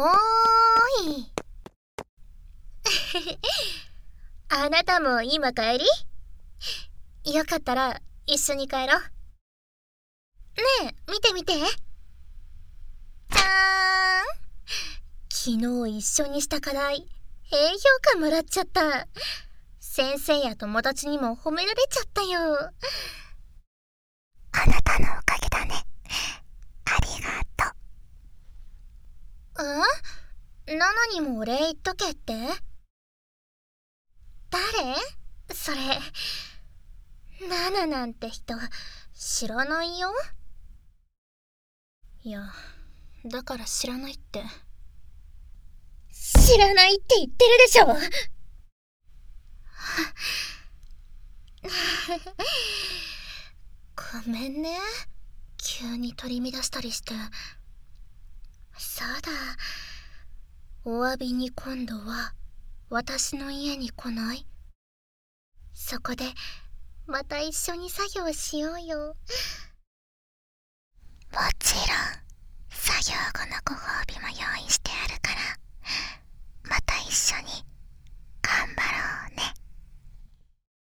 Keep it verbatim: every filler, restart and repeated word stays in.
おーいあなたも今帰り？よかったら一緒に帰ろう。ねえ、見て見て。じゃーん。昨日一緒にした課題、低評価もらっちゃった。先生や友達にも褒められちゃったよ。 あなたのおかげだね。ありがとう。ん？ナナにもお礼言っとけって？誰？それ。ナナなんて人知らないよ。いや、だから知らないって。知らないって言ってるでしょ。ごめんね、急に取り乱したりして。そうだ、お詫びに今度は私の家に来ない？そこでまた一緒に作業しようよ。 もちろん、作業後のご褒美も用意してある